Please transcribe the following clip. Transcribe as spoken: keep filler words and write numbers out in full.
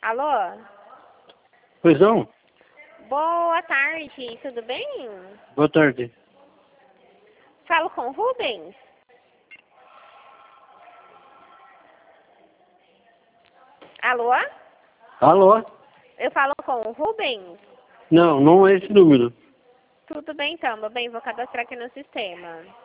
Alô? Pois não? Boa tarde, tudo bem? Boa tarde. Falo com o Rubens? Alô? Alô? Eu falo com o Rubens? Não, não é esse número. Tudo bem então, meu bem, vou cadastrar aqui no sistema.